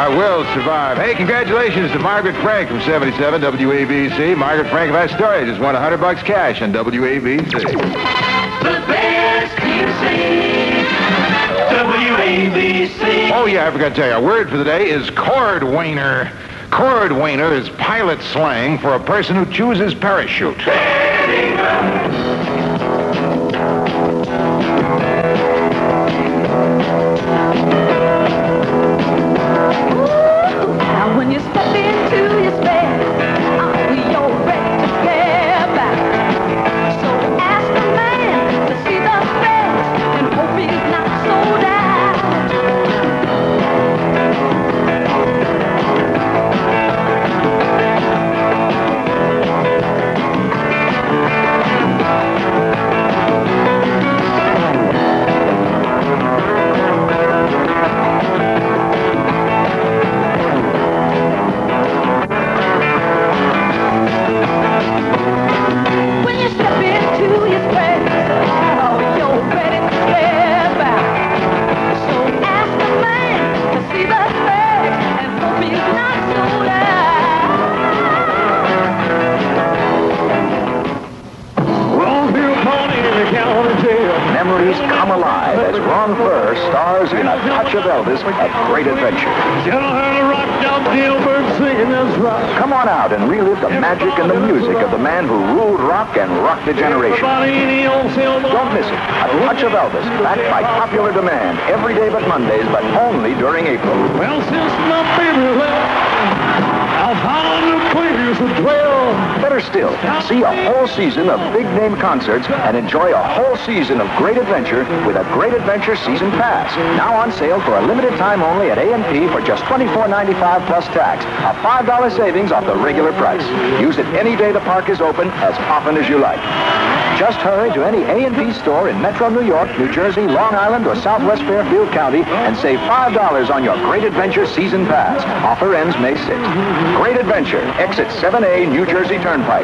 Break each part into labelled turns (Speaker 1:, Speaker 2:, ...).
Speaker 1: will survive. Hey, congratulations to Margaret Frank from 77 WABC. Margaret Frank of Astoria just won $100 cash on WABC.
Speaker 2: The best music, WABC.
Speaker 1: Oh, yeah, I forgot to tell you. Our word for the day is cordwainer. Cordwainer is pilot slang for a person who chooses parachute.
Speaker 3: Now when you step into your bed, you're ready to get back. So ask the man to see the best and hope he's not sold out. When you step into your space, you're ready to get back. So ask the man to see the space and hope he's not sold out.
Speaker 4: Longview County in the county jail.
Speaker 5: Memories come alive as Ron Furr stars in A Touch of Elvis, A Great Adventure.
Speaker 4: You know how to rock down Gilbert singing this rock.
Speaker 5: Come on out and relive the magic and the music of the man who ruled rock and rocked a generation. Don't miss it. A Touch of Elvis, backed by popular demand every day but Mondays, but only during April.
Speaker 4: Well, since my baby left, I've found a place to dwell.
Speaker 5: Better still, see a whole season of big-name concerts and enjoy a whole season of great adventure with a Great Adventure Season Pass. Now on sale for a limited time only at A&P for just $24.95 plus tax. A $5 savings off the regular price. Use it any day the park is open, as often as you like. Just hurry to any A&P store in Metro New York, New Jersey, Long Island, or Southwest Fairfield County and save $5 on your Great Adventure Season Pass. Offer ends May 6th. Great Adventure, exit 7A, New Jersey Turnpike.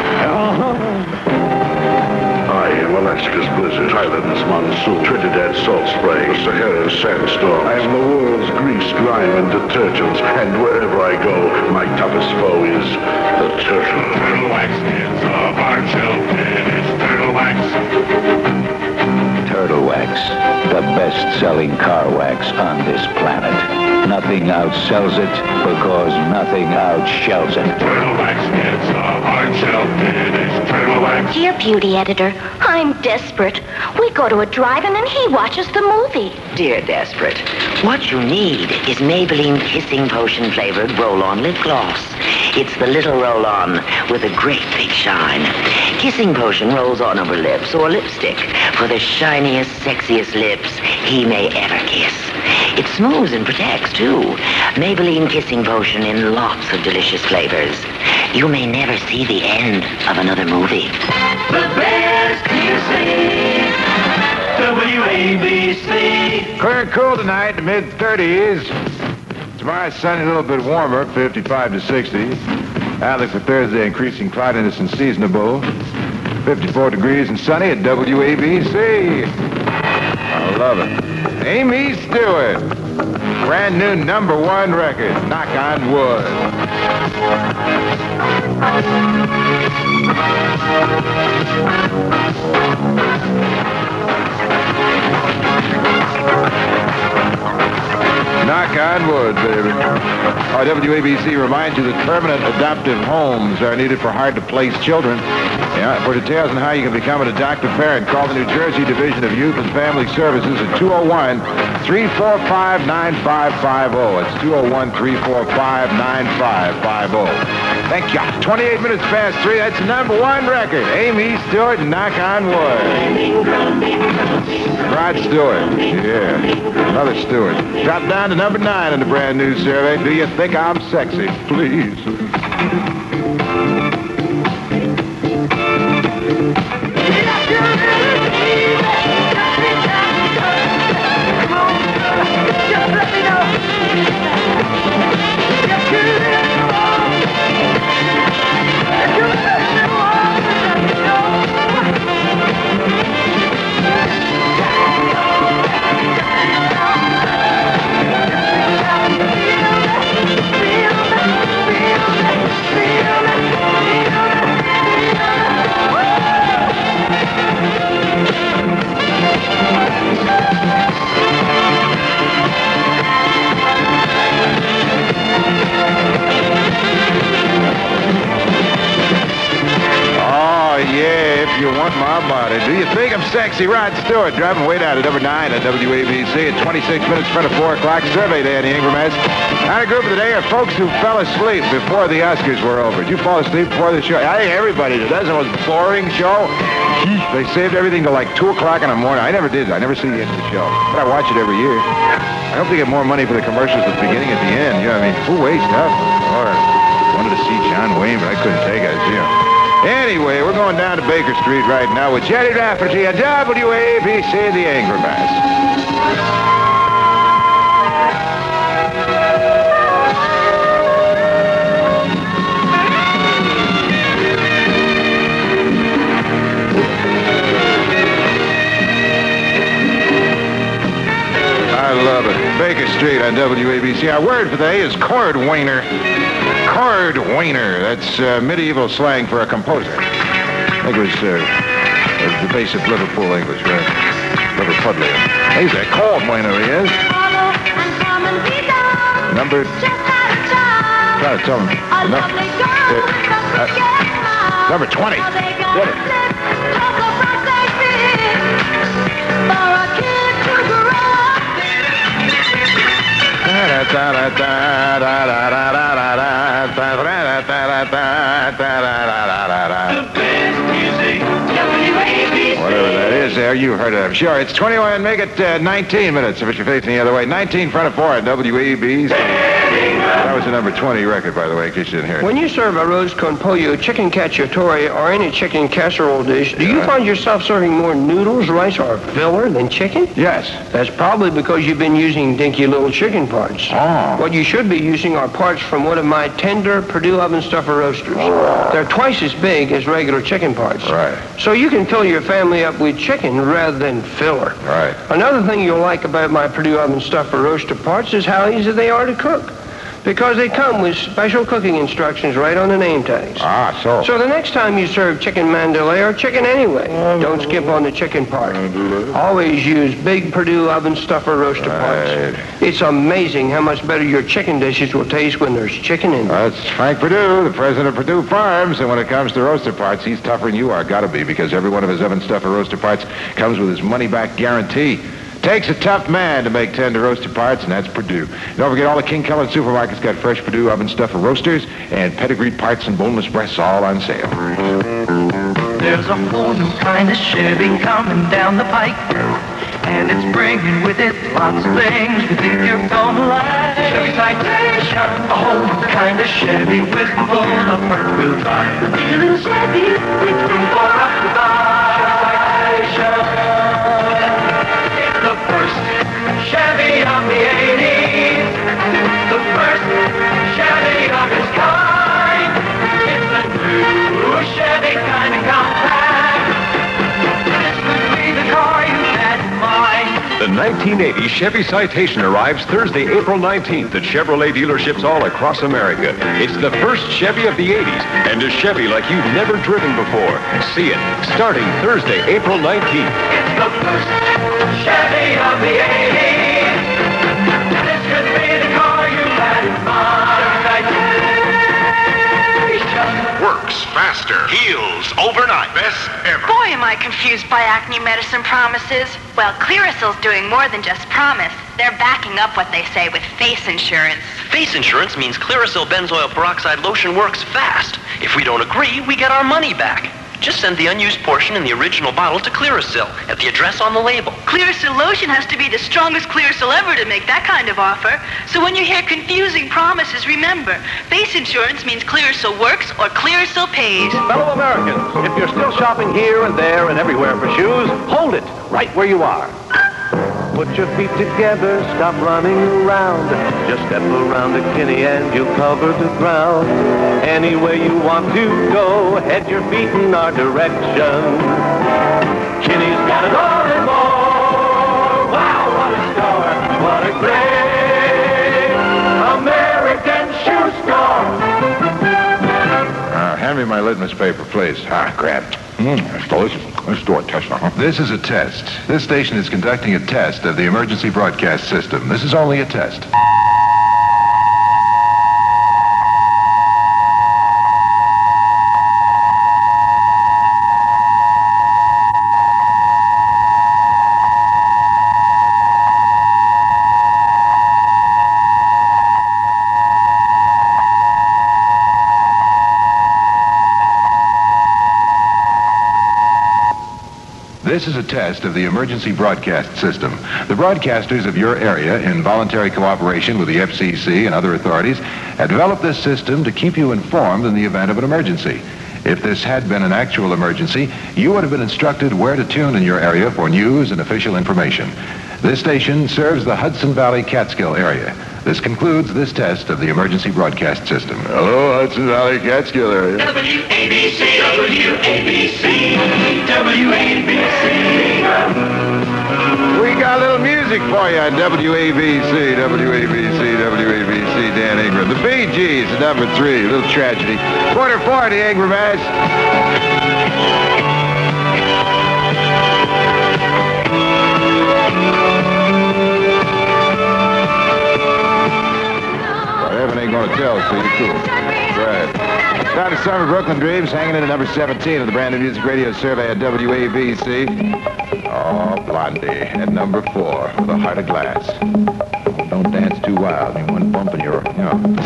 Speaker 6: I am Alaska's blizzard, Highlands monsoon, Trinidad salt spray, the Sahara sandstorm. I am the world's grease, grime, and detergent. And wherever I go, my toughest foe is the turtle. Turtle wax is a hard shell finish. Turtle wax.
Speaker 7: Turtle Wax, the best-selling car wax on this planet. Nothing outsells it because nothing outshells it.
Speaker 6: Turtle wax is a hard shell finish. Turtle wax.
Speaker 8: Dear beauty editor, I'm desperate. We go to a drive-in and he watches the movie.
Speaker 9: Dear Desperate, what you need is Maybelline Kissing Potion flavored roll-on lip gloss. It's the little roll-on with a great big shine. Kissing Potion rolls on over lips or lipstick for the shiniest, sexiest lips he may ever kiss. It smooths and protects, too. Maybelline Kissing Potion in lots of delicious flavors. You may never see the end of another movie.
Speaker 2: The best music, WABC.
Speaker 1: Clear and cool tonight, mid-30s. Tomorrow, sunny, a little bit warmer, 55 to 60. Outlook for Thursday, increasing cloudiness and seasonable. 54 degrees and sunny at WABC. I love it. Amy Stewart. Brand new #1 record, Knock on Wood. Knock on wood, baby. Our WABC reminds you that permanent adoptive homes are needed for hard-to-place children. Yeah, for details on how you can become an adoptive parent, call the New Jersey Division of Youth and Family Services at 201-345-9550. It's 201-345-9550. Thank you. 28 minutes past 3. That's the #1 record. Amy Stewart, Knock on Wood. Rod Stewart. Yeah. Another Stewart. Drop down to #9 in the brand new survey. Do you think I'm sexy? Please. Sexy Rod Stewart driving way down to number 9 at WABC at 26 minutes in front of 4 o'clock. Survey day in the Ingram House. Our group of the day are folks who fell asleep before the Oscars were over. Did you fall asleep before the show? I think everybody did. That's the most boring show. They saved everything till like 2 o'clock in the morning. I never did. I never see the end of the show. But I watch it every year. I hope they get more money for the commercials at the beginning and at the end. You know what I mean? Who wastes stuff? Or wanted to see John Wayne, but I couldn't take it. You know. Anyway, we're going down to Baker Street right now with Jerry Rafferty at WABC, the Ingram House. I love it. Baker Street on WABC. Our word for today is cordwainer. Cordwainer. That's medieval slang for a composer. I think it was the base of Liverpool English, right? Liverpudlian. He's a cordwainer, he is. Number... Try to tell him. Number 20. Get it. Whatever that is there, you heard it, I'm sure. It's 21, make it 19 minutes if you're facing the other way. 19 front of 4 at WABC. That was the number 20 record, by the way, in case you didn't hear it.
Speaker 10: When you serve a roast con pollo, chicken cacciatore, or any chicken casserole dish, do you find yourself serving more noodles, rice, or filler than chicken?
Speaker 1: Yes.
Speaker 10: That's probably because you've been using dinky little chicken parts.
Speaker 1: Oh.
Speaker 10: What you should be using are parts from one of my tender Purdue Oven Stuffer roasters. They're twice as big as regular chicken parts.
Speaker 1: Right.
Speaker 10: So you can fill your family up with chicken rather than filler.
Speaker 1: Right.
Speaker 10: Another thing you'll like about my Purdue Oven Stuffer roaster parts is how easy they are to cook. Because they come with special cooking instructions right on the name tags.
Speaker 1: Ah, so.
Speaker 10: So the next time you serve chicken mandalay or chicken anyway, don't skip on the chicken part. Always use big Purdue Oven Stuffer roaster parts. It's amazing how much better your chicken dishes will taste when there's chicken in them.
Speaker 1: That's Frank Purdue, the president of Purdue Farms. And when it comes to roaster parts, he's tougher than you are. Gotta be, because every one of his Oven Stuffer roaster parts comes with his money-back guarantee. Takes a tough man to make tender roasted parts, and that's Purdue. Don't forget, all the King Keller supermarkets got fresh Purdue Oven Stuffer roasters and pedigreed parts and boneless breasts all on sale.
Speaker 2: There's a whole new kind of Chevy coming down the pike, and it's bringing with it lots of things you think you're gonna like. Chevy Citation, a whole new kind of Chevy with full of front-wheel drive. Need a little Chevy with room for up to buy. Citation. The first Chevy of the 80s, the first Chevy of its kind. It's a new Chevy kind of compact. This could be the car you had in mind.
Speaker 11: The 1980 Chevy Citation arrives Thursday, April 19th at Chevrolet dealerships all across America. It's the first Chevy of the 80s, and a Chevy like you've never driven before. See it starting Thursday, April 19th.
Speaker 2: It's the first Chevy of the 80s. This could be the car you had in mind.
Speaker 12: Works faster, heals overnight, best ever.
Speaker 8: Boy, am I confused by acne medicine promises. Well, Clearasil's doing more than just promise. They're backing up what they say with face insurance.
Speaker 13: Face insurance means Clearasil benzoyl peroxide lotion works fast. If we don't agree, we get our money back. Just send the unused portion in the original bottle to Clearasil at the address on the label.
Speaker 8: Clearasil lotion has to be the strongest Clearasil ever to make that kind of offer. So when you hear confusing promises, remember, face insurance means Clearasil works or Clearasil pays.
Speaker 14: Fellow Americans, if you're still shopping here and there and everywhere for shoes, hold it right where you are. Put your feet together, stop running around. Just step around to Kinney and you'll cover the ground. Anywhere you want to go, head your feet in our direction. Kinney's got an all and more. Wow, what a store, what a great American shoe store.
Speaker 1: Hand me my litmus paper, please. Grab it. That's delicious. Let's do a test now. This is a test. This station is conducting a test of the emergency broadcast system. This is only a test. This is a test of the emergency broadcast system. The broadcasters of your area, in voluntary cooperation with the FCC and other authorities, have developed this system to keep you informed in the event of an emergency. If this had been an actual emergency, you would have been instructed where to tune in your area for news and official information. This station serves the Hudson Valley Catskill area. This concludes this test of the emergency broadcast system. Hello, Hudson Valley Catskill area.
Speaker 2: WABC, WABC, WABC.
Speaker 1: We got a little music for you on WABC, WABC, WABC, Dan Ingram. The Bee Gees, number 3, a little tragedy. Quarter 40, Ingram ass. Heaven ain't gonna tell, so you're cool. Right. Down to Summer Brooklyn Dreams, hanging in at number 17 of the Brand New Music Radio Survey at WABC. Oh, Blondie at number 4 with a heart of glass. Don't dance too wild. I mean, one bump and you're,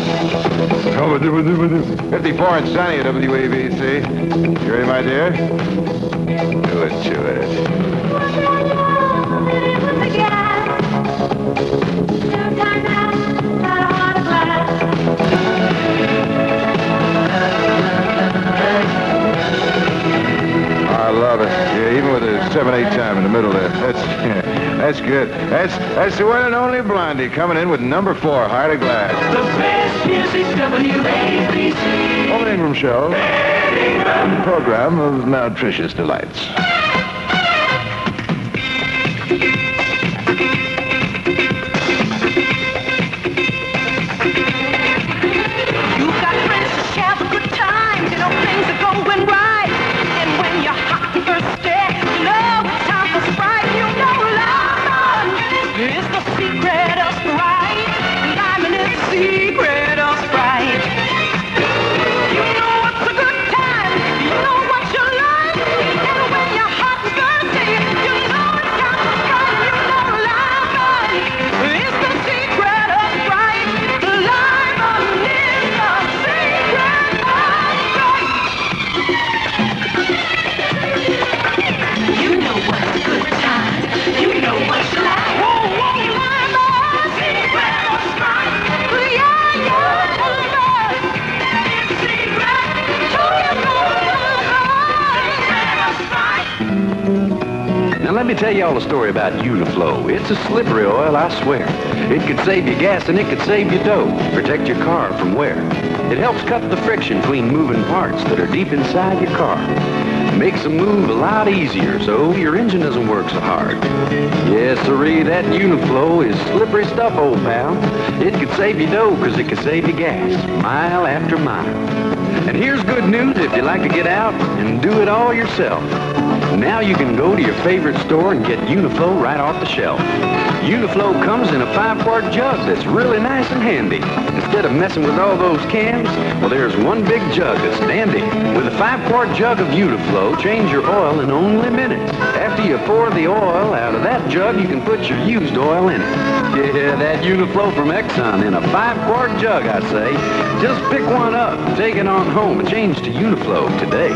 Speaker 1: 54 and sunny at WABC. You ready, my dear? Do it to it. I love it. Yeah, even with a 7/8 time in the middle there. That's good. That's the one and only Blondie coming in with number 4, Heart of Glass.
Speaker 2: The best music, WABC.
Speaker 1: Home Ingram Show. Program of nutritious delights.
Speaker 3: You've got friends to share the good times, you know things are going right. And when you're hot and thirsty, you know it's time for Sprite. You know lemon is the secret of Sprite. Lemon is the secret of Sprite. You know what's a good time, you know what you like. And when you're hot and thirsty, you know it's time for Sprite. You know lemon is the secret of Sprite. Lemon is the secret of Sprite. You know what's a good time, you know what you like. Lemon, secret of Sprite. Yeah, secret.
Speaker 14: Now let me tell you all a story about Uniflow. It's a slippery oil, I swear. It could save you gas and it could save you dough. Protect your car from wear. It helps cut the friction between moving parts that are deep inside your car. Makes them move a lot easier so your engine doesn't work so hard. Yes, sirree, that Uniflow is slippery stuff, old pal. It could save you dough because it could save you gas, mile after mile. And here's good news if you like to get out and do it all yourself. Now you can go to your favorite store and get Uniflow right off the shelf. Uniflow comes in a 5-quart jug that's really nice and handy. Instead of messing with all those cans, well, there's one big jug that's dandy. With a 5-quart jug of Uniflow, change your oil in only minutes. After you pour the oil out of that jug, you can put your used oil in it. Yeah, that Uniflow from Exxon in a 5-quart jug, I say. Just pick one up, take it on home, and change to Uniflow today.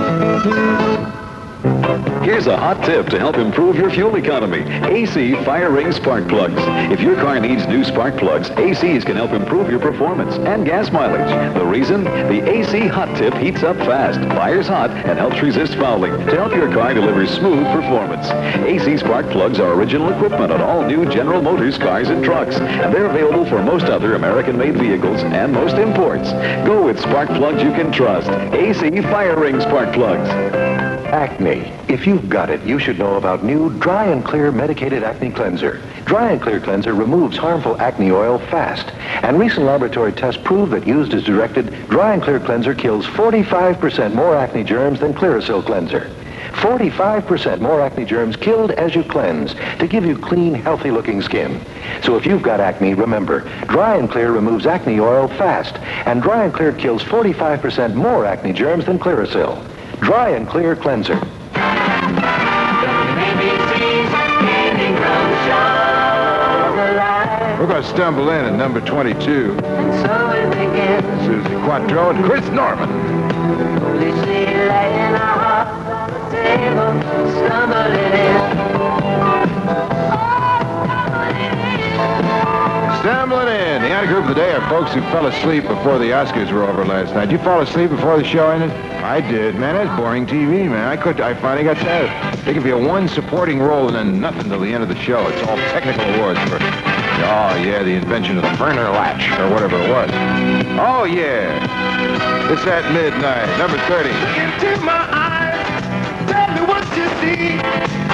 Speaker 15: Here's a hot tip to help improve your fuel economy. AC Fire Ring Spark Plugs. If your car needs new spark plugs, ACs can help improve your performance and gas mileage. The reason? The AC Hot Tip heats up fast, fires hot, and helps resist fouling to help your car deliver smooth performance. AC Spark Plugs are original equipment on all new General Motors cars and trucks, and they're available for most other American-made vehicles and most imports. Go with spark plugs you can trust. AC Fire Ring Spark Plugs.
Speaker 5: Acne. If you've got it, you should know about new Dry and Clear Medicated Acne Cleanser. Dry and Clear Cleanser removes harmful acne oil fast. And recent laboratory tests prove that used as directed, Dry and Clear Cleanser kills 45% more acne germs than Clearasil Cleanser. 45% more acne germs killed as you cleanse to give you clean, healthy-looking skin. So if you've got acne, remember, Dry and Clear removes acne oil fast, and Dry and Clear kills 45% more acne germs than Clearasil. Dry and Clear Cleanser.
Speaker 1: We're going to stumble in at number 22. Susie Quattro and Chris Norman.
Speaker 2: table, stumbling in.
Speaker 1: Stumbling in. The honor group of the day are folks who fell asleep before the Oscars were over last night. Did you fall asleep before the show ended? I did, man. That's boring TV, man. I finally got tired. They give you one supporting role and then nothing till the end of the show. It's all technical awards for, oh yeah, the invention of the burner latch or whatever it was. Oh yeah. It's at midnight, number 30.
Speaker 2: Into my eyes, tell me what you see.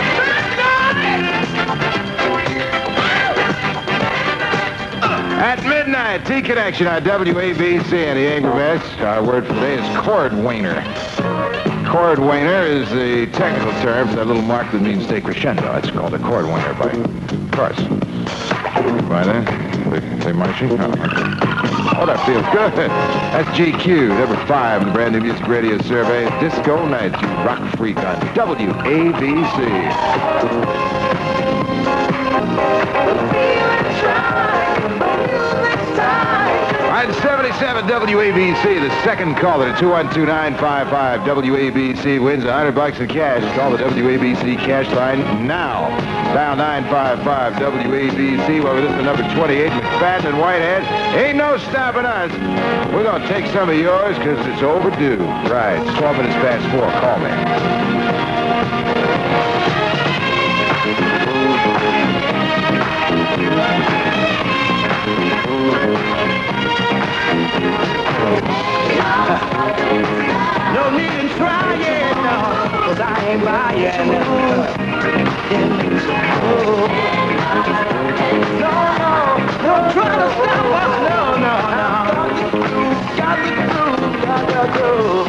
Speaker 1: At midnight, T-Connection on WABC and the Angry Mess. Our word for today is cordwainer. Cordwainer is the technical term for that little mark that means decrescendo. It's called a cordwainer by course. By then, they marching? Oh, that feels good. That's GQ, number 5 in the brand new music radio survey. Disco Nights, you rock freak on WABC. On 77 WABC, the second caller to 212-955 WABC wins $100 in cash. Call the WABC cash line now. Dial 955 WABC. Well, this is number 28, McFadden and Whitehead. Ain't no stopping us. We're going to take some of yours because it's overdue. Right, it's 12 minutes past 4. Call me.
Speaker 2: No need in trying, no, 'cause I ain't buying. No trying to stop us, no. Got the groove.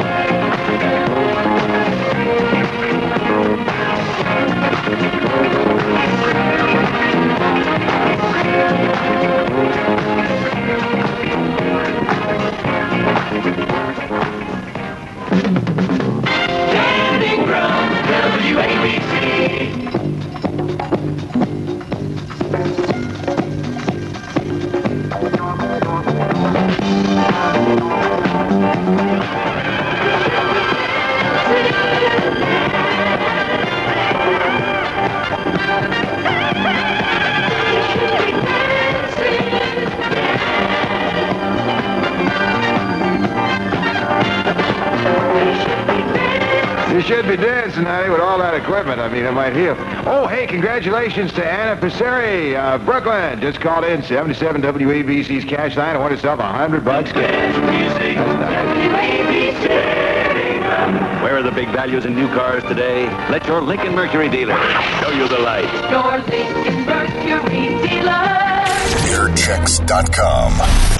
Speaker 2: Standing ground, WABC.
Speaker 1: You should be dancing, honey, with all that equipment. I mean, it might heal. Oh, hey, congratulations to Anna Passeri, Brooklyn. Just called in 77 WABC's cash line and won herself $100 cash.
Speaker 14: Where are the big values in new cars today? Let your Lincoln Mercury dealer show you the light.
Speaker 2: Your Lincoln Mercury dealer.
Speaker 12: ClearChecks.com.